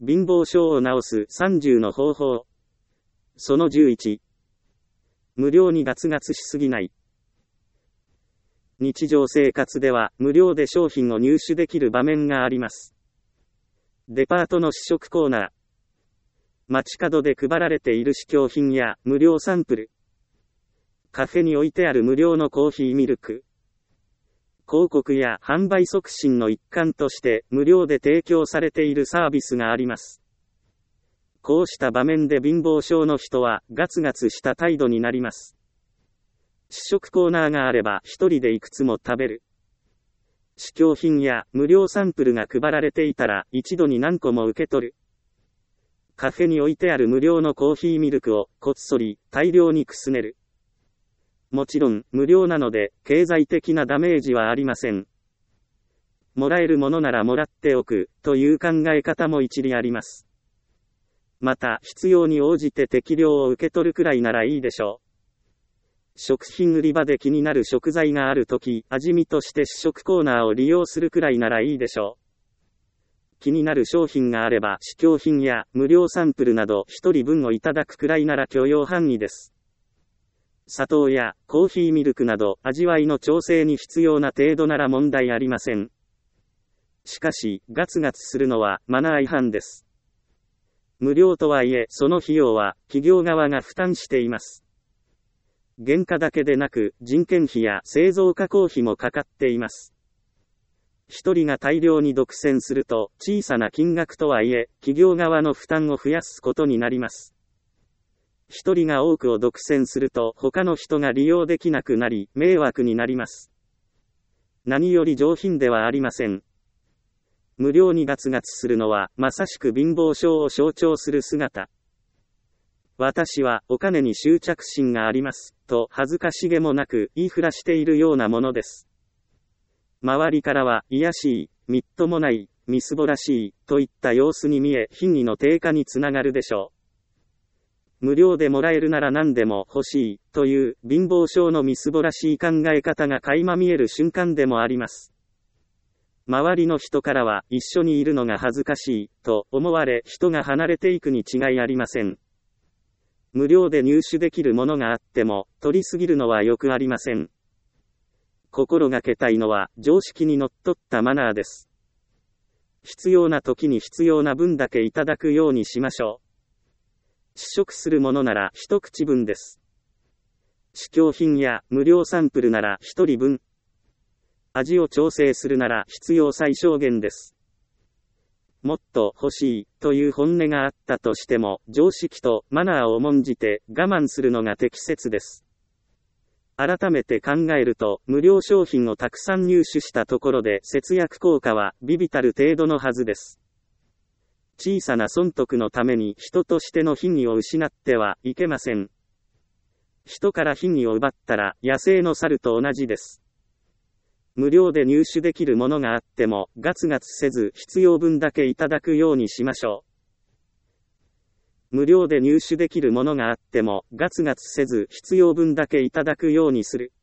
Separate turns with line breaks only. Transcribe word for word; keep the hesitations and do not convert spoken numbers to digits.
貧乏症を治すさんじゅうの方法。そのじゅういち。無料にガツガツしすぎない。日常生活では無料で商品を入手できる場面があります。デパートの試食コーナー。街角で配られている試供品や無料サンプル。カフェに置いてある無料のコーヒーミルク。広告や販売促進の一環として無料で提供されているサービスがあります。こうした場面で貧乏症の人はガツガツした態度になります。試食コーナーがあれば一人でいくつも食べる。試供品や無料サンプルが配られていたら一度に何個も受け取る。カフェに置いてある無料のコーヒーミルクをこっそり大量にくすねる。もちろん無料なので経済的なダメージはありません。もらえるものならもらっておくという考え方も一理あります。また必要に応じて適量を受け取るくらいならいいでしょう。食品売り場で気になる食材があるとき、味見として試食コーナーを利用するくらいならいいでしょう。気になる商品があれば試供品や無料サンプルなど一人分をいただくくらいなら許容範囲です。砂糖やコーヒーミルクなど味わいの調整に必要な程度なら問題ありません。しかし、ガツガツするのはマナー違反です。無料とはいえ、その費用は企業側が負担しています。原価だけでなく、人件費や製造加工費もかかっています。一人が大量に独占すると、小さな金額とはいえ、企業側の負担を増やすことになります。一人が多くを独占すると、他の人が利用できなくなり、迷惑になります。何より上品ではありません。無料にガツガツするのは、まさしく貧乏症を象徴する姿。私はお金に執着心があります、と恥ずかしげもなく言いふらしているようなものです。周りからは、卑しい、みっともない、みすぼらしい、といった様子に見え、品位の低下につながるでしょう。無料でもらえるなら何でも欲しい、という貧乏症のみすぼらしい考え方が垣間見える瞬間でもあります。周りの人からは、一緒にいるのが恥ずかしい、と思われ、人が離れていくに違いありません。無料で入手できるものがあっても、取りすぎるのはよくありません。心がけたいのは、常識にのっとったマナーです。必要な時に必要な分だけいただくようにしましょう。試食するものなら一口分です。試供品や無料サンプルなら一人分。味を調整するなら必要最小限です。もっと欲しいという本音があったとしても、常識とマナーを重んじて我慢するのが適切です。改めて考えると、無料商品をたくさん入手したところで節約効果は微々たる程度のはずです。小さな損得のために人としての品位を失ってはいけません。人から品位を奪ったら野生の猿と同じです。無料で入手できるものがあっても、ガツガツせず必要分だけいただくようにしましょう。無料で入手できるものがあっても、ガツガツせず必要分だけいただくようにする。